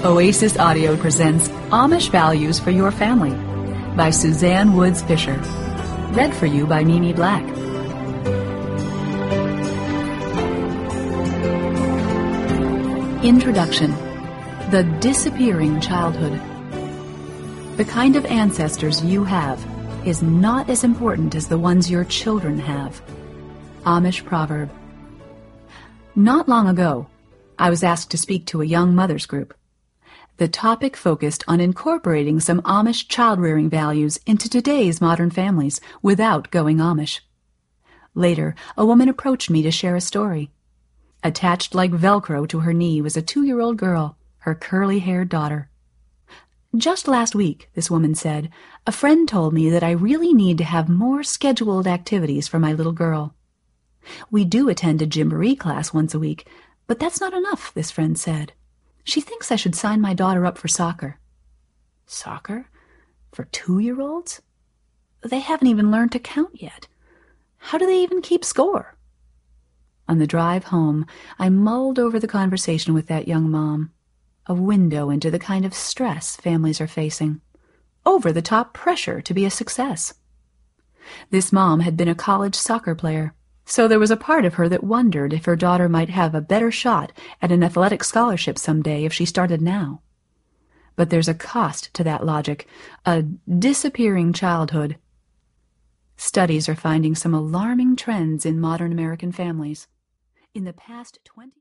Oasis Audio presents Amish Values for Your Family by Suzanne Woods Fisher. Read for you by Mimi Black. Introduction. The Disappearing Childhood. The kind of ancestors you have is not as important as the ones your children have. Amish proverb. Not long ago, I was asked to speak to a young mothers group. The topic focused on incorporating some Amish child-rearing values into today's modern families without going Amish. Later, a woman approached me to share a story. Attached like Velcro to her knee was a 2-year-old girl, her curly-haired daughter. Just last week, this woman said, a friend told me that I really need to have more scheduled activities for my little girl. We do attend a gymboree class once a week, but that's not enough, this friend said. She thinks I should sign my daughter up for soccer. Soccer? For 2-year-olds? They haven't even learned to count yet. How do they even keep score? On the drive home, I mulled over the conversation with that young mom, a window into the kind of stress families are facing, over-the-top pressure to be a success. This mom had been a college soccer player, so there was a part of her that wondered if her daughter might have a better shot at an athletic scholarship someday if she started now. But there's a cost to that logic, a disappearing childhood. Studies are finding some alarming trends in modern American families. In the past 20